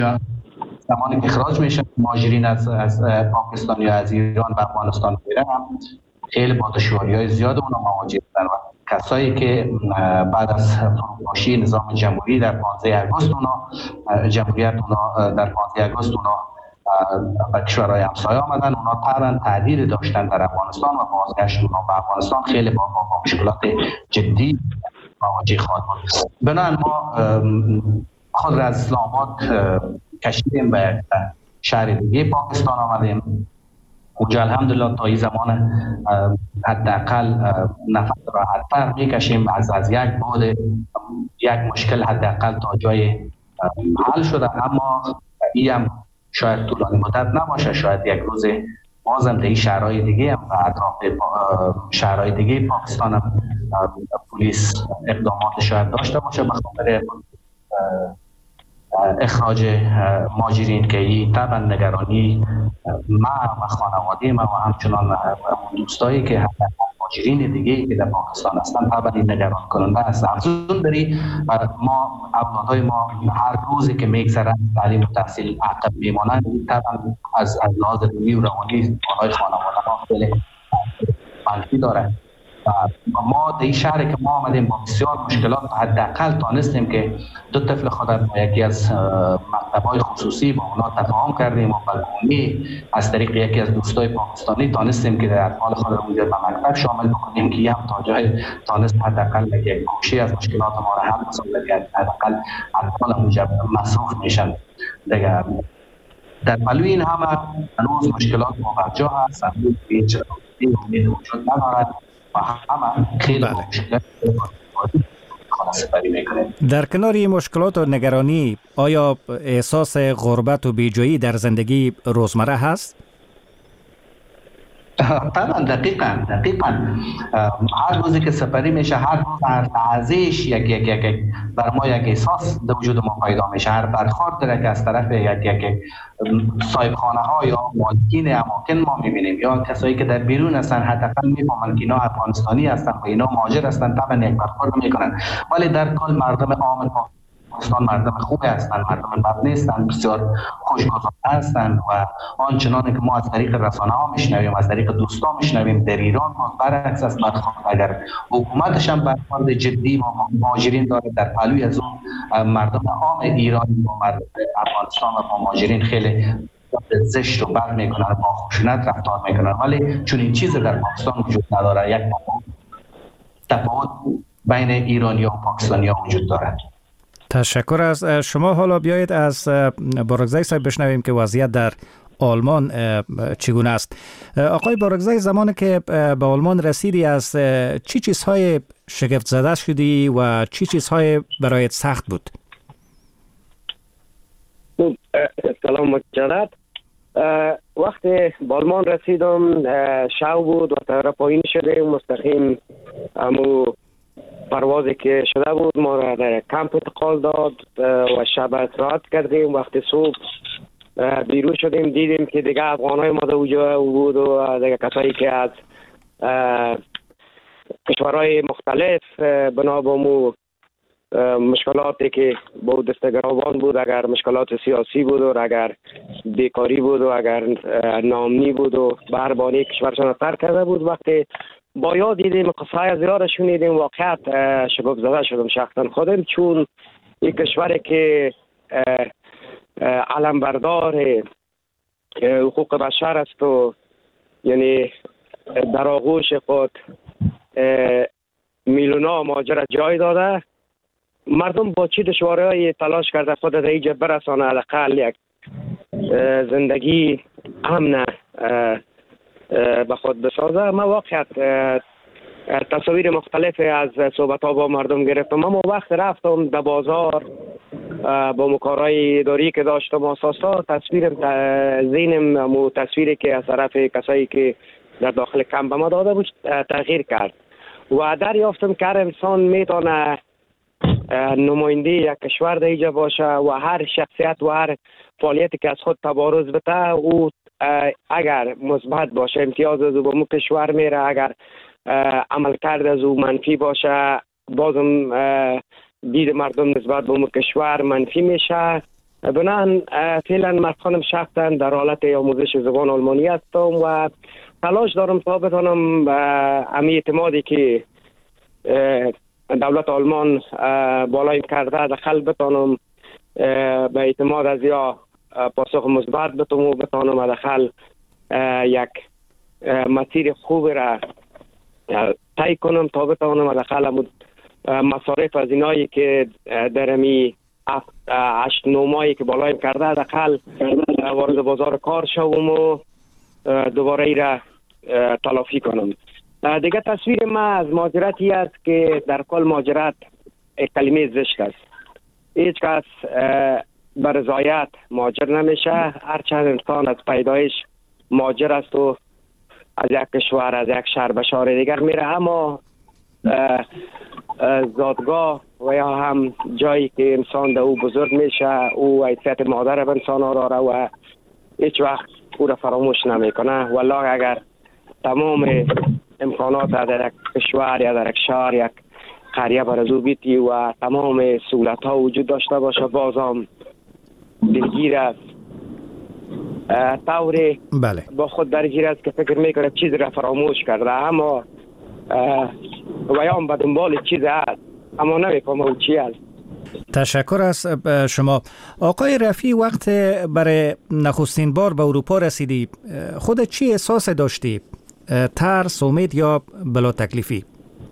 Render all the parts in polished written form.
زمانی که اخراج میشن مهاجرین از پاکستان یا از ایران به افغانستان میرن، خیلی با دشواری‌های زیاد اونا مواجه هستند. کسایی که بعد از فروپاشی نظام جمهوری در 15 آگوست جمهوریت در 15 آگوست به کشورهای همسایه آمدن، اونا طبعا تعدیل داشتن در افغانستان و بازگشت اونا به افغانستان خیلی با مشکلات جدی مواجه خواهد بود. بنابراین ما خود را از اسلام آباد کشیدیم به شهر دیگه پاکستان آمدیم. اونجا الحمدلله تا این زمان حداقل نفس راحت‌تر میکشیم از یک بعد یک مشکل حداقل تا جای حل شده، اما این هم شاید طولانی مدت نباشه. شاید یک روز بازم در این شهرهای دیگه هم و اطراف شهرهای دیگه پاکستان هم پلیس اقدامات شاید داشته باشه به خاطر اخراج مهاجرین که این طبعا نگرانی ما و خانواده ما و همچنان دوستایی که مهاجرین دیگه که در پاکستان هستن طبعا این نگران کننده است. افزون داری ما اولادای ما هر روزی که میگذرن تعلیم و تحصیل عقب میمانند، طبعا از لحاظ روحی و روانی بالای خانواده ما خیلی منفی داره. ما در این شهری که ما آمدیم با بسیار مشکلات حداقل تانستیم که دو طفل خود با یکی از مکتب‌های خصوصی با اونا تفاهم کردیم و بالقومی از طریق یکی از دوستای پاکستانی تانستیم که در اطفال خود را اونجا به مکتب شامل بکنیم که هم تا جای تانست حداقل یک گوشه از مشکلات ما را حل بسازه که حداقل اطفال اونجا مصروف میشن دیگه. در پلوی این همه هنوز مشکلات مواجه هست، هنوز هیچ امید وجود ندارد و همه خیلی مشکلات در کنار این مشکلات و نگرانی، آیا احساس غربت و بیجایی در زندگی روزمره هست؟ طبعا دقیقاً هر روزی که سفری میشه، هر روز هر لحظهش یک بر ما یک احساس در وجود ما پیدا میشه. هر برخورد داره که از طرف یک صاحب خانه ها یا مالکین اماکن ما میبینیم یا کسایی که در بیرون هستن حداقل میفهمن که اینا افغانستانی هستن و اینا مهاجر هستن، طبعا یک برخورد میکنن. ولی در کل مردم عام پاکستان مردم خوبی هستند، مردم بد نیستند، بسیار خوشگذار هستند و آنچنان که ما از طریق رسانه ها میشنویم، از طریق دوستا میشنویم در ایران ما برعکس است. اگر حکومتش هم برخورد جدی با مهاجرین داره، در پلوی از اون مردم عام ایرانی با مردم افغانستان و با مهاجرین خیلی زشت و بد میکنن، با خشونت رفتار میکنن. ولی چون این چیز در پاکستان وجود نداره، یک تفاوت بین ایرانی و پاکستانی ها وجود داره. تشکر از شما. حالا بیایید از بارگزای صاحب بشنویم که وضعیت در آلمان چگونه است. آقای بارگزای، زمانی که به آلمان رسیدی از چی چیزهای شگفت زده شدی و چی چیزهای برایت سخت بود؟ سلام مجدد. وقتی به آلمان رسیدم شب بود و طیاره پایین شده مستقیم امو پروازی که شده بود ما را در کمپ انتقال داد و شب استراحت کردیم. وقتی صبح بیرون شدیم دیدیم که دیگه افغانای ما در اونجا بود و دیگه کسایی که از کشورهای مختلف بنا به مو مشکلاتی که با دستگرابان بود، اگر مشکلات سیاسی بود و اگر بیکاری بود و اگر ناامنی بود و بربانی کشورشان ترک کرده بود، وقتی با یاد دیدیم قصه زیاد شنیدیم واقعیت شگفت زده شدم شخصا خودم، چون یک کشوری که علمبردار حقوق بشر است و یعنی در آغوش خود میلیون‌ها مهاجر جای داده، مردم با چی دشواری‌های تلاش کرده خود در اینجا برسانه حداقل یک زندگی امن به خود بسازه. ما واقعیت تصاویر مختلفی از صحبت‌ها با مردم گرفتم. اما وقت رفتم در بازار با مکارهای اداری که داشتم اساسا ذهنم و تصویری که از طرف کسایی که در داخل کمپ ما داده بود تغییر کرد و دریافتم که هر انسان میتونه نماینده یک کشور در اینجا باشه و هر شخصیت و هر فعالیتی که از خود تبارز بده او اگر مثبت باشه امتیاز از او به مو کشور میره، اگر عمل کرد از او منفی باشه بازم دید مردم نسبت به مو کشور منفی میشه بنابراین فعلا من خودم شخصا در حالت آموزش زبان آلمانی هستم و تلاش دارم تا بتانم امی اعتمادی که دولت آلمان بالای کرده دخل بتانم به اعتماد از یا پاسخ مثبت بتانم دخل یک مسیر خوب را طی کنم تا بتانم دخل مصارف از اینایی که در امی 8-9 ماهی که بالایم کرده دخل وارد بازار کار شوم و دوباره ای را تلافی کنم. دیگه تصویر ما از مهاجرتی است که در کل مهاجرت یک کلمه زشت است. هیچ کس به رضایت مهاجر نمیشه. هرچند انسان از پیدایش مهاجر است و از یک کشور از یک شهر به شهر دیگر میره، اما زادگاه و یا هم جایی که انسان در او بزرگ میشه او حیثیت مادر به انسان ها داره و هیچ وقت او را فراموش نمیکنه. والله اگر تمام امکانات در یک کشور یا در یک شهر یک قریه برازو بیتی و تمام سهولت ها وجود داشته باشه بازم دلگیر است، طوری با خود درگیر است که فکر میکنه چیز را فراموش کرده، اما ویام به دنبال چیز هست اما نمیفهمه او چی است. تشکر از شما. آقای رفیع، وقت برای نخستین بار به اروپا رسیدی خودت چی احساس داشتی؟ ترس، امید یا بلا تکلیفی؟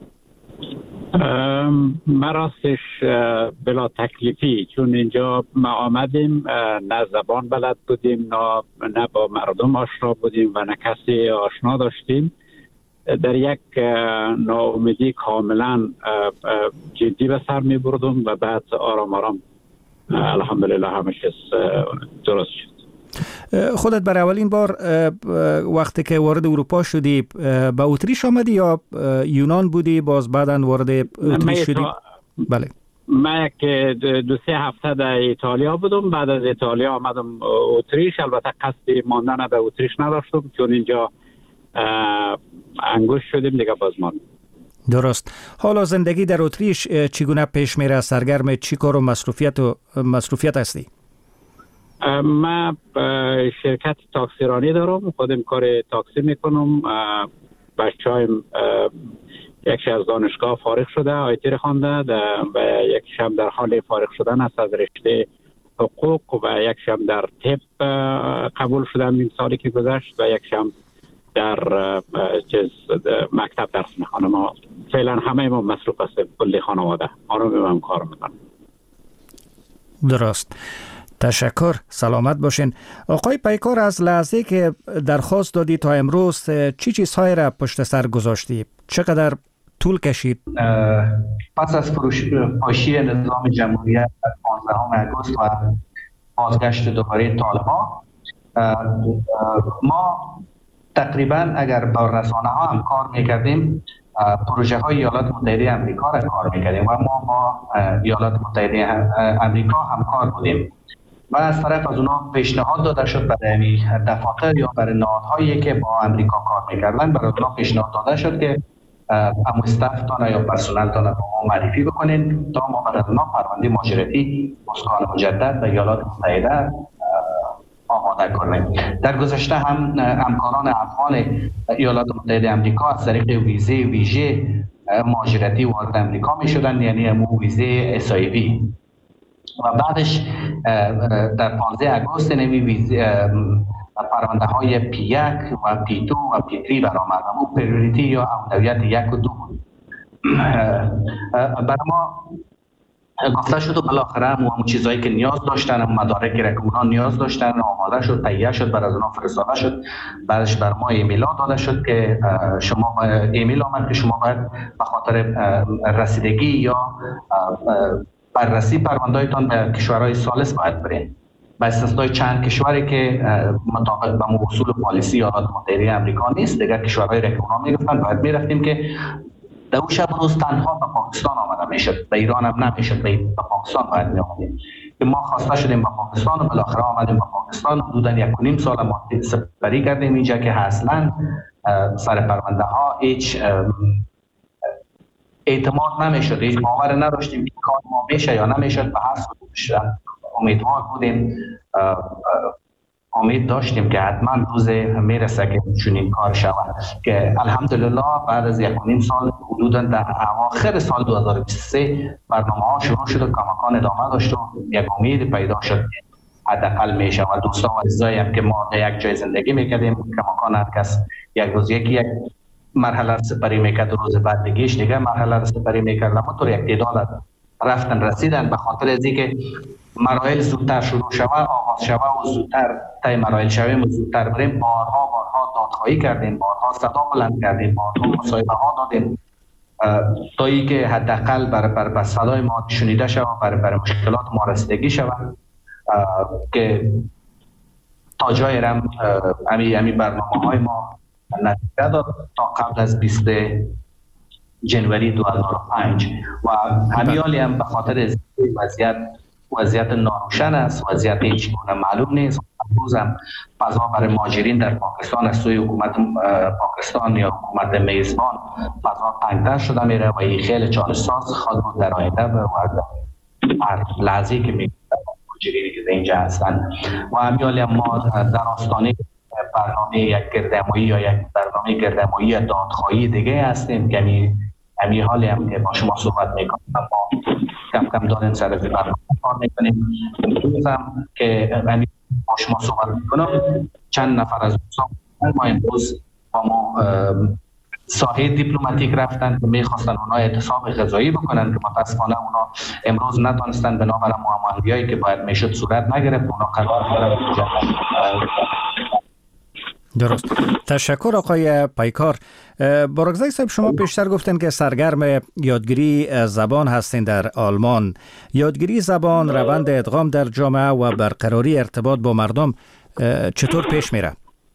ما راستش بلا تکلیفی، چون اینجا ما آمدیم نه زبان بلد بودیم نه با مردم آشنا بودیم و نه کسی آشنا داشتیم. در یک ناامیدی کاملا جدی به سر می بردم و بعد آرام آرام الحمدلله همه چیز درست شد. خودت برای اولین بار وقتی که وارد اروپا شدی به اتریش آمدی یا یونان بودی باز بعداً وارد اتریش شدی؟ بله. من یک 2-3 هفته در ایتالیا بودم، بعد از ایتالیا آمدم اتریش. البته قصد ماندن به اتریش نداشتم چون اینجا انگوش شدیم دیگه باز ماندم. درست. حالا زندگی در اتریش چگونه پیش میره؟ سرگرم چی کار و مصروفیت هستی؟ من شرکت تاکسیرانی دارم، خودم کار تاکسی میکنم. بچه‌هایم یکی از دانشگاه فارغ شده، آیتی خوانده و یکیش هم در حال فارغ شدن است از رشته حقوق و یکیش هم در طب قبول شدن این سالی که گذشت و یکیش هم در مکتب درس میخوانه. ما فعلا همه ما مصروف هستیم، کلی خانواده آرام هم کار میکنم. درست. تشکر، سلامت باشین. آقای پیکار، از لحظه که درخواست دادی تا امروز چی چیزهای را پشت سر گذاشتی؟ چقدر طول کشید؟ پس از فروپاشی نظام جمهوریت 15 آگوست و بازگشت دوباره طالبان، ما تقریبا اگر با رسانه ها هم کار میکردیم پروژه های ایالات متحده امریکا را کار میکردیم و ما با ایالات متحده امریکا همکار بودیم و از طرف از اونا پیشنهاد داده شد برای دفاتر یا برای نهادهایی که با امریکا کار میکردن، برای اونا پیشنهاد داده شد که هم استافتان یا پرسنلتان رو ما معرفی بکنین تا ما برای اونا پرونده مهاجرتی اسکان مجدد به ایالات متحده آماده کنیم. در گذشته هم همکاران افغان ایالات متحده امریکا از طریق ویزه ویژه مهاجرتی وارد امریکا می شدن، یعنی همون ویزه SIV و بعدش در 15 آگوست نمی ویزه پرونده های P1 و P2 و P3 برآمد. همون پریوریتی یا اولویت 1 و 2 بود. برای ما گفته شد و بالاخره همون چیزایی که نیاز داشتن، مدارکی را که اونا نیاز داشتن آماده شد، تهیه شد، بر از اونا فرستاده شد. بعدش بر ما ایمیل داده شد که شما ایمیل آمد که شما باید به خاطر رسیدگی یا بررسی پرونده‌تان به کشورهای ثالث باید برین. با استثنای چند کشوری که مطابق با اصول پالیسی ایالات متحده امریکا نیست، دیگر کشورهایی را که اونا میگفتن باید میرفتیم که در اون شب روز تنها به پاکستان آمده میشد، به ایران هم نمیشد، به پاکستان باید می آمدیم. ما خواسته شدیم به پاکستان و بالاخره آمدیم به پاکستان. حدوداً 1.5 سال ما سپری کردیم اینجا که اصلا سر پرونده ها هیچ اعتماد نمیشد، هیچ باور نداشتیم که کار ما میشه یا نمیشد. به هر صورت امیدوار بودیم، امید داشتیم که حتما روز میرسه که چنین کار شود که الحمدلله بعد از 1.5 سال حدودا در اواخر سال 2023 برنامه ها شروع شد و کماکان ادامه داشت و یک امید پیدا شد حداقل میشه و دوستان و عزیزایی هم که ما در یک جای زندگی میکردیم کماکان هر کس یک روز یک مرحله سپری میکرد، روز بعد دیگه مرحله سپری میکرد، اما طور یک تعداد رفتن رسیدن به خاطر از اینکه مراحل زودتر شروع شود، آغاز شود و زودتر طی مراحل شویم و زودتر بریم. بارها دادخواهی کردیم، بارها صدا بلند کردیم، بارها مصاحبه ها دادیم تا اینکه حداقل بر صدای ما شنیده شود، بر مشکلات ما رسیدگی شود که تا جای رم امی برنامه های ما نتیجه داد تا قبل از 20 جنوری 2005 و همیالی هم به خاطر وضعیت ناروشن است، وضعیت هیچ گونه معلوم نیست. امروز هم فضا برای مهاجرین در پاکستان از سوی حکومت پاکستان یا حکومت میزبان فضا تنگتر شده میره و این خیلی چالش‌ساز خواهد بود در آینده و هر لحظه‌ای که مهاجرینی که اینجا هستند. و همیالی هم ما در آستانه برنامه یک گردهمایی یا یک برنامه گردهمایی دادخواهی دیگه هستیم که همین حالی هم که با شما صحبت میکنم ما کم داریم سر از برنامه کار میکنیم. امروزم که با شما صحبت میکنم چند نفر از دوستان ما امروز با ما ساحه دیپلماتیک رفتن که میخواستن اونا اعتصاب غذایی بکنن که متاسفانه اونا امروز نتونستن بنابر معامله‌ای که باید میشد صورت نگرفت. اونا قرار درست. تشکر آقای پیکار. بارگزای صاحب شما پیشتر گفتن که سرگرم یادگیری زبان هستین در آلمان. یادگیری زبان، روند ادغام در جامعه و برقراری ارتباط با مردم چطور پیش میره؟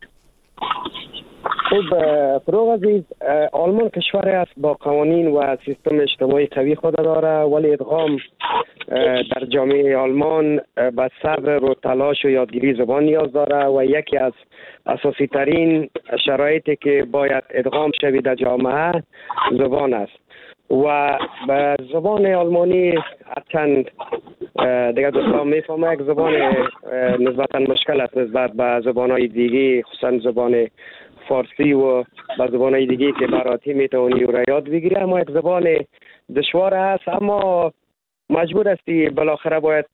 خب فروغ عزیز، آلمان کشوری است با قوانین و سیستم اجتماعی قوی خود داره، ولی ادغام در جامعه آلمان به صبر و تلاش و یادگیری زبان نیاز داره و یکی از اساسی ترین شرایطی که باید ادغام شوی در جامعه زبان است و به زبان آلمانی هرچند دیگه دوستان میفهمه یک زبان نسبتا مشکل است نسبت به زبانهای دیگه، خصوصا زبان فارسی و به زبانهای دیگه که براتی میتونی و یاد بگیری، اما یک زبان دشوار است. اما مجبور هستی بالاخره باید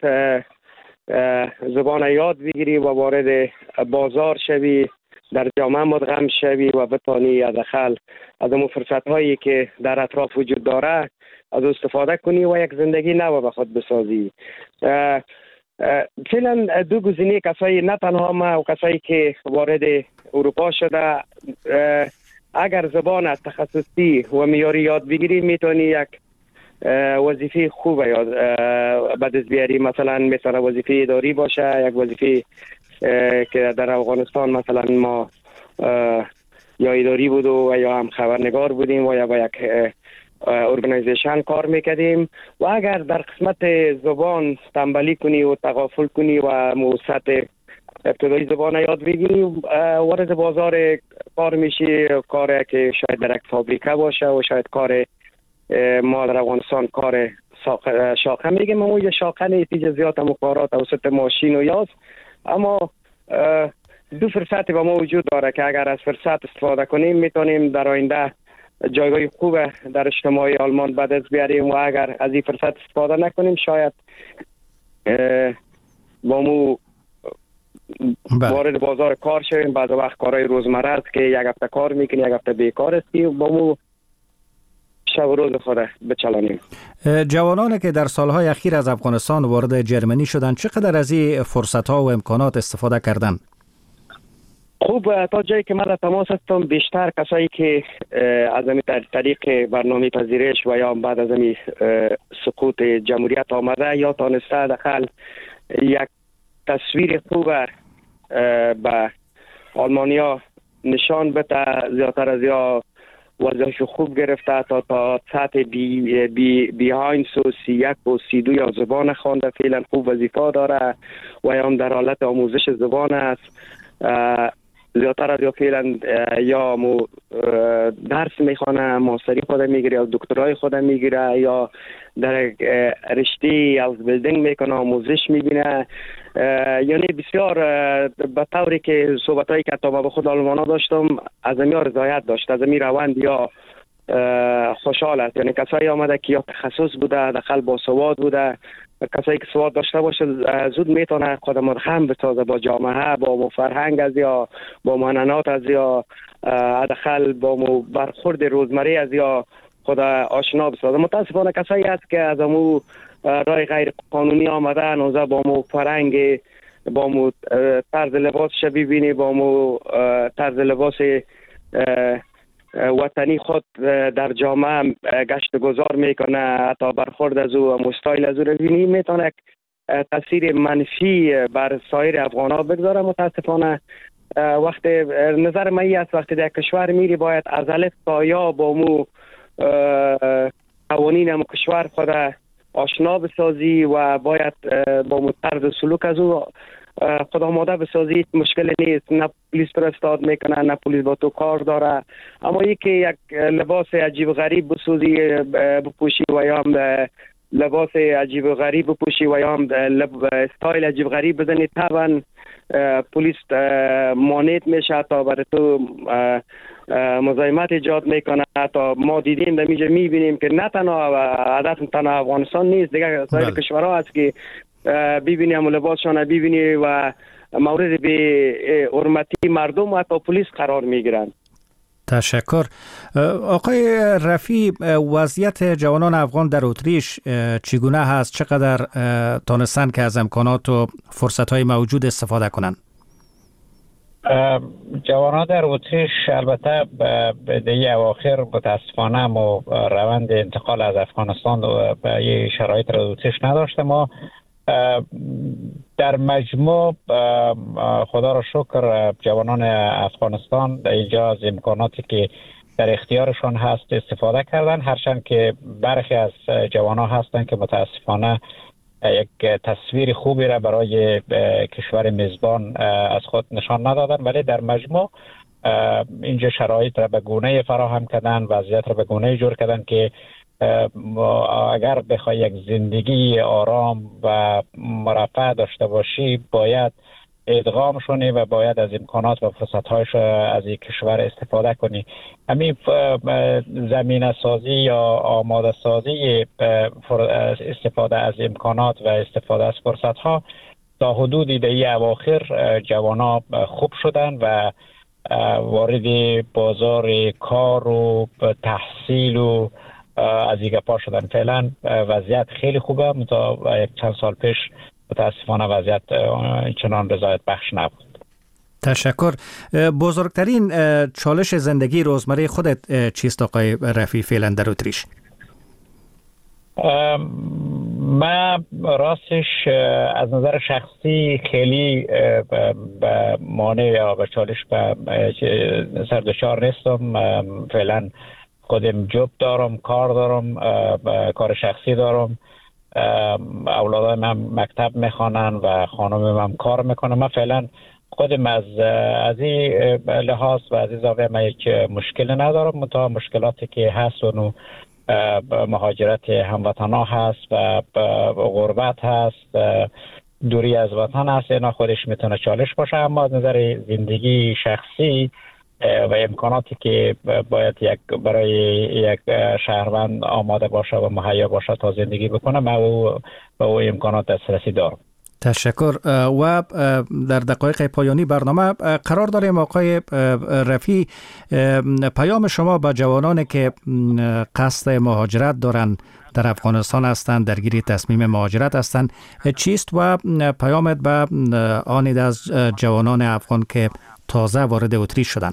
زبان یاد بگیری و وارد بازار شوی، در جامعه مدغم شوی و بتانی از اون فرصت هایی که در اطراف وجود داره از استفاده کنی و یک زندگی نو به خود بسازی. فعلا دو گزینه، کسایی نه تنها ما و کسایی که وارد اروپا شده، اگر زبان تخصصی و معیاری یاد بگیری میتونی یک وظیفه خوب یاد به دست بیاری. مثلا وظیفه اداری باشه، یک وظیفه که در افغانستان مثلا ما یا اداری بود و یا هم خبرنگار بودیم و یا با یک ارگانیزیشن کار میکردیم و اگر در قسمت زبان تنبلی کنی و تغافل کنی و سطح ابتدایی زبان یاد بگیری، وارد بازار کار میشی، کاری که شاید در یک فابریکه باشه و شاید کار ما در افغانستان کار شاخه میگیم، اما یه شاخه نیست، زیاد هم کارات توسط ماشین و یاست. اما دو فرصتی با ما وجود داره که اگر از فرصت استفاده کنیم میتونیم در آینده جایگاه خوب در اجتماع آلمان به دست بیاریم و اگر از این فرصت استفاده نکنیم شاید با مو وارد بازار کار شویم. بعض وقت کارهای روزمره است که یک هفته کار میکنی، یک هفته بیکار هستی و با مو شب و روز خود بچلانیم. جوانانی که در سالهای اخیر از افغانستان وارد جرمنی شدند چقدر از این فرصت‌ها و امکانات استفاده کردن؟ خوب، تا جایی که من در تماس هستم بیشتر کسایی که از این طریق برنامه پذیرش و یا بعد از این سقوط جمهوریت آمده یا تانسته داخل یک تصویر خوب به آلمانیا نشان بده، زیادتر از یا وضعش خوب گرفته تا سطح بیهاینس و 31 و 32 یا زبان خوانده فعلا خوب وظیفه داره و یا هم در حالت آموزش زبان است. زیادتر از یا فعلا یا درس میخوانه، ماستری خود میگیره یا دکترای خود میگیره یا در رشته هاوس بیلدینگ میکنه، آموزش میبینه. یعنی بسیار به طوری که صحبتایی که تا به خود آلمانا داشتم از امی رضایت داشت، از امی روند یا خوشحال است. یعنی کسایی آمده که یا تخصص بوده، داخل با سواد بوده، کسایی که سواد داشته باشه زود میتونه خود مدخم بسازه با جامعه، با فرهنگ از یا با معننات از یا داخل با برخورد روزمره از یا خود آشنا بسازه. متاسفانه کسایی هست که از امو رای غیر قانونی آمده نوزه با مو فرهنگ، با مو طرز لباسش ببینی، با مو طرز لباس وطنی خود در جامعه گشت گذار میکنه، حتی برخورد از او مستایل از او رو بینی، میتونه تاثیر منفی بر سایر افغان ها بگذاره. متاسفانه وقت نظر من است وقتی در کشور میری باید از الف تا یا با مو قوانین مو کشور خود آشنا بسازی و باید با مو طرز سلوک از او خود آماده بسازی. مشکل نیست، نه پلیس فرستاد میکنه نه پلیس با تو کار داره، اما یکی یک لباس عجیب غریب بسازی بپوشی و یا هم لباس عجیب غریب بپوشی و یا هم استایل عجیب غریب بزنی، طبعا پلیس مانعت میشه تا برای تو مزاحمت ایجاد میکنه. تا ما دیدیم در اینجا میبینیم که نه تنها عادت تنها افغانستان نیست، دیگه سایر کشورها هست که ببینی همون لباسشان ببینی و مورد به حرمتی مردم و حتی پلیس قرار میگیرند. تشکر. آقای رفیع، وضعیت جوانان افغان در اتریش چگونه هست؟ چقدر تانستن که از امکانات و فرصت‌های موجود استفاده کنند؟ جوانان در اتریش البته به دهه اواخر متاسفانه ما روند انتقال از افغانستان به یه شرایط را اتریش نداشته. ما در مجموع خدا را شکر جوانان افغانستان اینجا از امکاناتی که در اختیارشان هست استفاده کردن، هرچند که برخی از جوانان هستند که متاسفانه یک تصویر خوبی را برای کشور میزبان از خود نشان ندادن، ولی در مجموع اینجا شرایط را به گونه فراهم کردن، وضعیت را به گونه جور کردن که اگر بخوای یک زندگی آرام و مرفه داشته باشی باید ادغام شونی و باید از امکانات و فرصت‌هایش از این کشور استفاده کنی. همین زمینه سازی یا آماده سازی استفاده از امکانات و استفاده از فرصت‌ها تا حدودی دهه اواخر جوانا خوب شدن و وارد بازار کار و تحصیل و از این گپا شدن. فعلا وضعیت خیلی خوبه، تا یک چند سال پیش متاسفانه وضعیت چنان رضایت بخش نبود. تشکر. بزرگترین چالش زندگی روزمره خودت چیست آقای رفیع فعلا در اتریش؟ من راستش از نظر شخصی خیلی به مانع یا به چالش به سردشار نیستم. فعلا خودم جوب دارم، کار دارم، کار شخصی دارم، اولادای من مکتب میخوانن و خانم من کار میکنه. من فعلا خودم از این لحاظ و از این زاویه من یک مشکل ندارم، منتها مشکلاتی که هست و مهاجرت هموطنا هست و غربت هست، دوری از وطن هست، اینا خودش میتونه چالش باشه. اما از نظر زندگی شخصی و امکاناتی که باید برای یک شهروند آماده باشه و مهیا باشه تا زندگی بکنه، من به او امکانات دسترسی دارم. تشکر. و در دقایق پایانی برنامه قرار داریم آقای رفیع، پیام شما به جوانانی که قصد مهاجرت دارند، در افغانستان هستند، درگیر تصمیم مهاجرت هستند، چیست و پیامت به آن از جوانان افغان که تازه وارد اتریش شدند؟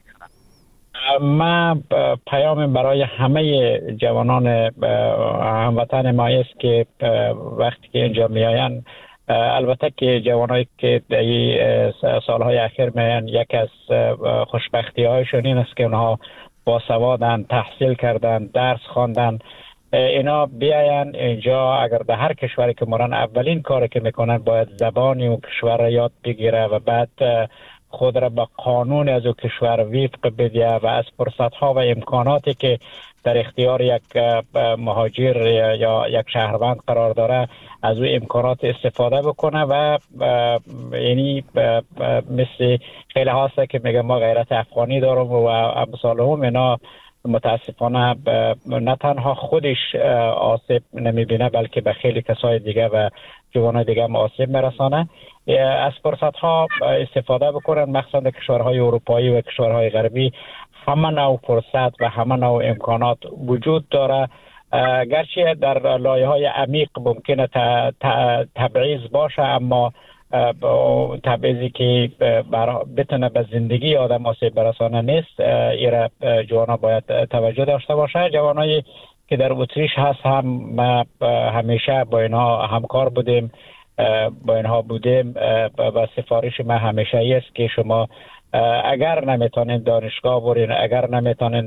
من پیام برای همه جوانان هموطن ما است که وقتی که اینجا میآیند، البته که جوانایی که در سالهای اخیر میآیند، یک از خوشبختی هایشون این است که اونها باسوادن، تحصیل کردن، درس خواندن. اینا بیاین اینجا، اگر در هر کشوری که مرن اولین کاری که میکنن باید زبانی و کشور را یاد بگیره و بعد خود را به قانون از او کشور وفق بده و از فرصت‌ها و امکاناتی که در اختیار یک مهاجر یا یک شهروند قرار داره از او امکانات استفاده بکنه و یعنی مثل خیلی هاسته که میگه ما غیرت افغانی دارم و امثال هم اینا متاسفانه نه تنها خودش آسیب نمیبینه بلکه به خیلی کسای دیگه و جوانای دیگه هم آسیب میرسانه. از فرصت ها استفاده بکنن، مخصوصا کشورهای اروپایی و کشورهای غربی همه نوع فرصت و همه نوع امکانات وجود داره، گرچه در لایه‌های عمیق ممکنه تبعیض باشه، اما تبعیضی که بتونه به زندگی آدم آسیب برسانه نیست. ایره جوانا باید توجه داشته باشه. جوانایی که در اتریش هست هم ما همیشه با اینها همکار بودیم، با اینها بودیم و سفارش ما همیشه است که شما اگر نمیتونین دانشگاه برین، اگر نمیتونین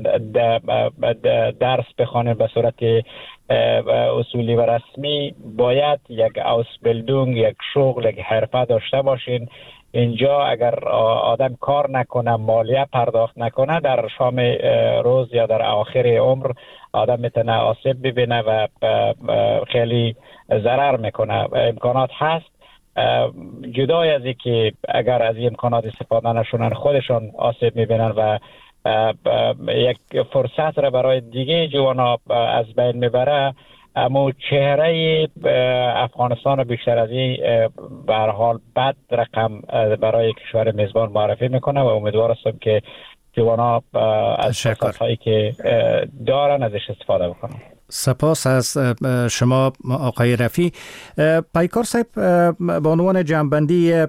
درس بخونین به صورت اصولی و رسمی، باید یک اوسبیلدونگ، یک شغل، یک حرفه داشته باشین. اینجا اگر آدم کار نکنه، مالیه پرداخت نکنه، در شام روز یا در آخر عمر آدم میتونه آسیب ببینه و خیلی ضرر میکنه. امکانات هست، جدای از این که اگر از این امکانات استفاده نشونن خودشان آسیب میبینن و یک فرصت را برای دیگه جوانا از بین میبره. اما چهره افغانستان بیشتر از این به هر حال بد رقم برای کشور میزبان معرفی میکنه و امیدوار هستم که جوانا از فرصت‌هایی که دارن ازش استفاده بکنن. سپاس از شما آقای رفی. پیکار صاحب، به عنوان جمع‌بندی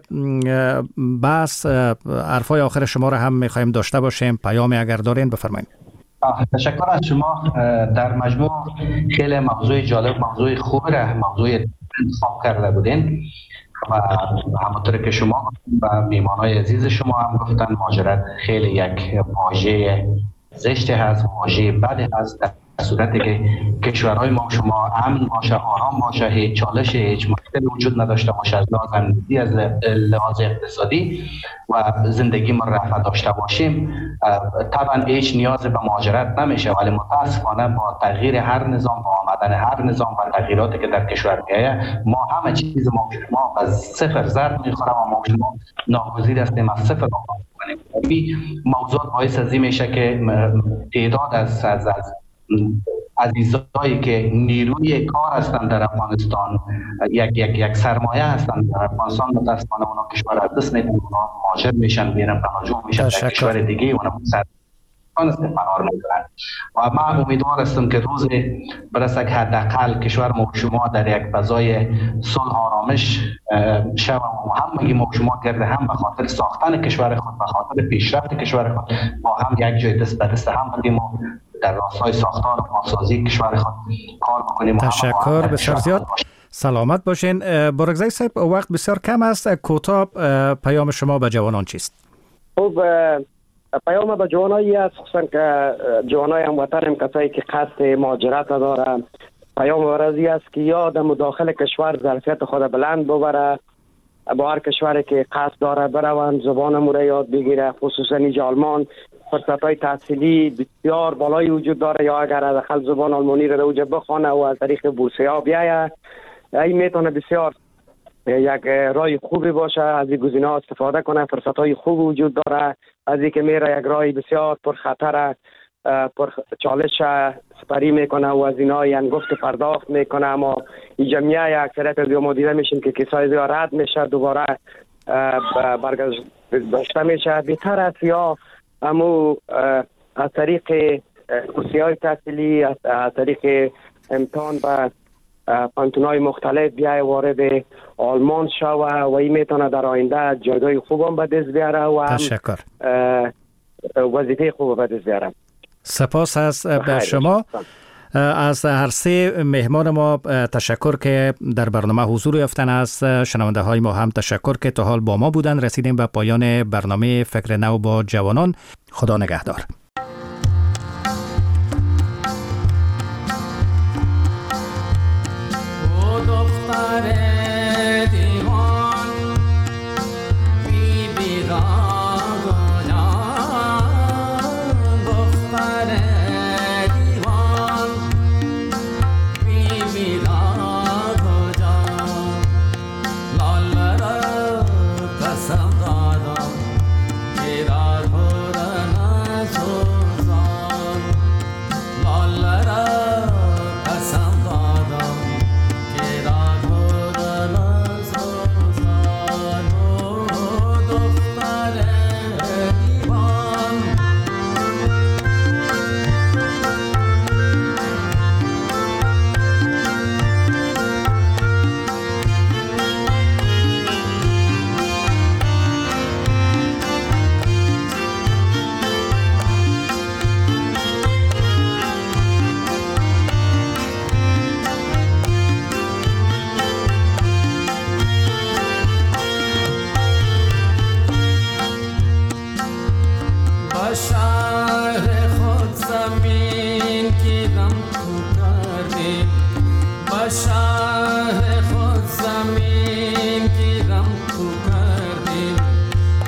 بحث حرفای آخر شما را هم می‌خوایم داشته باشیم. پیامی اگر دارین بفرمایید. تشکر از شما. در مجموع خیلی موضوع جالب، موضوع خوب را موضوع انتخاب کرده بودین و همونطور که شما و میهمانای عزیز شما هم گفتن، مهاجرت خیلی یک واژه زشت هست، واژه بد هست. در صورتی که کشورهای ما شما امن باشه، آرام باشه، هیچ چالش، هیچ مشکل وجود نداشته باشه از لحاظ امنیتی، از لحاظ اقتصادی و زندگی ما رفاه داشته باشیم، طبعا هیچ نیاز به مهاجرت نمیشه. ولی متاسفانه با تغییر هر نظام، با آمدن هر نظام و تغییراتی که در کشور میایه، ما همه چیز ما از صفر ضرب میخوره و ما شما ناگزیر هستیم از صفر آغاز کنیم. موضوع باعث از این میشه که تعداد از عزیزایی که نیروی کار هستند در افغانستان، یک سرمایه هستند در افغانستان، متاسفانه اونا کشور از دست میدن، اونا مهاجر میشن، میرن پناهجو میشن در کشور دیگه، اونا فرار میکنن. و من امیدوار هستم که روز برسه که حداقل کشور ما شما در یک فضای صلح و آرامش شود و همگی ما شما کرده، هم به خاطر ساختن کشور خود، به خاطر پیشرفت کشور خود، با هم یک جای دست به دست هم بدیم و در راستای ساختار و بازسازی کشور خود کار بکنیم. تشکر بسیار زیاد. سلامت باشین. بارگزای صاحب، وقت بسیار کم است. کوتاه پیام شما به جوانان چیست؟ خب، پیام به جوانایی است، خصوصا که جوانای هموطن هم کسایی که قصد مهاجرت دارن، پیام ورزی است که یا در مداخل کشور ظرفیت خود بلند ببره، با هر کشوری که قصد داره بروند، زبان موره یاد بگیره. خصوصا اینجا آلمان فرصت‌های تحصیلی بسیار بالایی وجود داره، یا اگر از داخل زبان آلمانی رو اوجه بخونه و از طریق بورسیه بیایه، این میتونه بسیار یک راه خوبی باشه. از این گزینه‌ها استفاده کنه. فرصت‌های خوب وجود داره. از اینکه میره یک راه بسیار پرخطر، پر چالش سپری میکنه و از اینها انگفت پرداخت میکنه، اما این جمعیه اکثریت از ما دیده میشیم که کسای زیاد رد میشه، دوباره برگشته میشه. بهتر است یا اما از طریق کورس‌های تحصیلی، از طریق امتحان و پانتونای مختلف بیای وارد آلمان شوه و این میتونه در آینده جایگاه خوبم به دست بیاره و تشکر. وظیفه خوب به دست بیاره. سپاس از شما. از هر سه مهمان ما تشکر که در برنامه حضور یافتن. از شنونده های ما هم تشکر که تا حال با ما بودن. رسیدیم به پایان برنامه فکر نو با جوانان. خدا نگهدار. دیوان بی بیران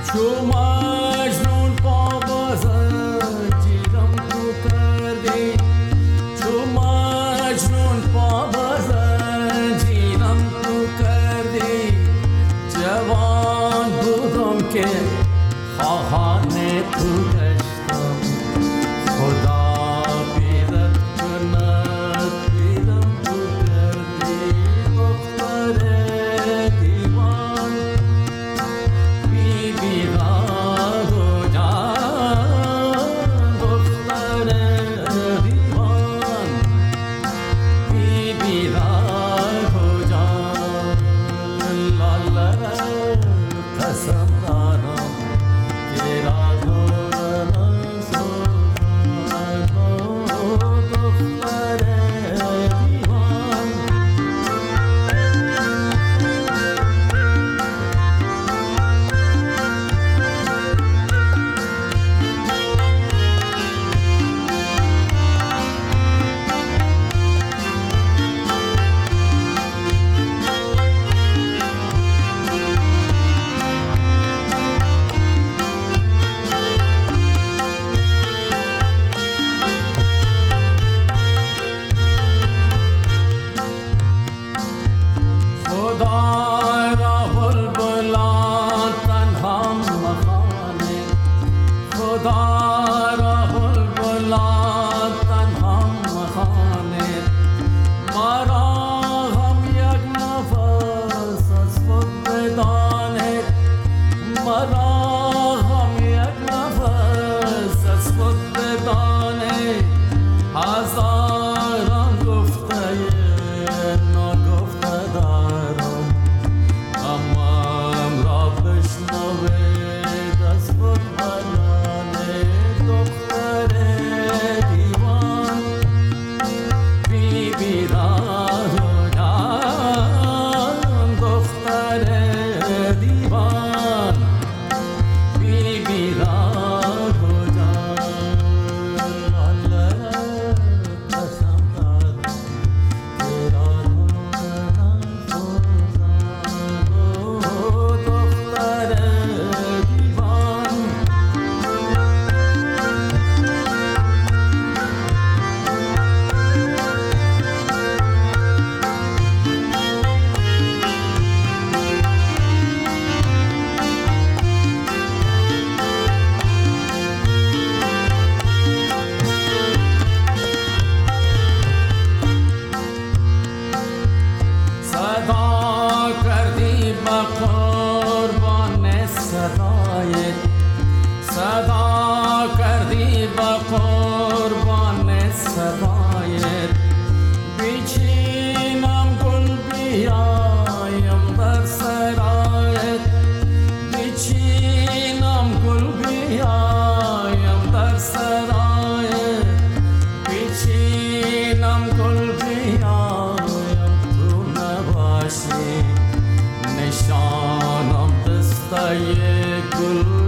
نشانم دسته گل